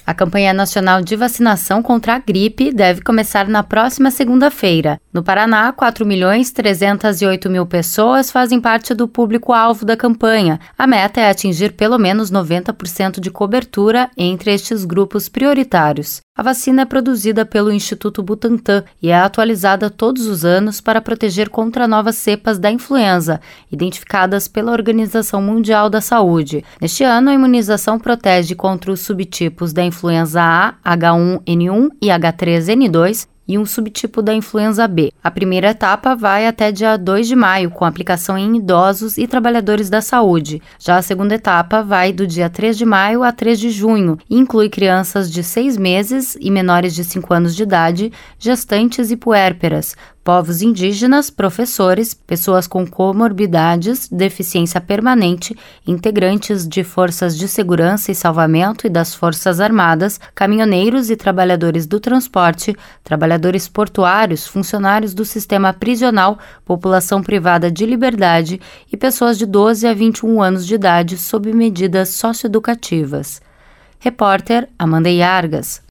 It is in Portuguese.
A campanha nacional de vacinação contra a gripe deve começar na próxima segunda-feira. No Paraná, 4.308.000 pessoas fazem parte do público-alvo da campanha. A meta é atingir pelo menos 90% de cobertura entre estes grupos prioritários. A vacina é produzida pelo Instituto Butantan e é atualizada todos os anos para proteger contra novas cepas da influenza, identificadas pela Organização Mundial da Saúde. Neste ano, a imunização protege contra os subtipos da influenza A, H1N1 e H3N2, e um subtipo da influenza B. A primeira etapa vai até dia 2 de maio, com aplicação em idosos e trabalhadores da saúde. Já a segunda etapa vai do dia 3 de maio a 3 de junho e inclui crianças de 6 meses e menores de 5 anos de idade, gestantes e puérperas, povos indígenas, professores, pessoas com comorbidades, deficiência permanente, integrantes de forças de segurança e salvamento e das Forças Armadas, caminhoneiros e trabalhadores do transporte, trabalhadores portuários, funcionários do sistema prisional, população privada de liberdade e pessoas de 12 a 21 anos de idade sob medidas socioeducativas. Repórter Amanda Iargas.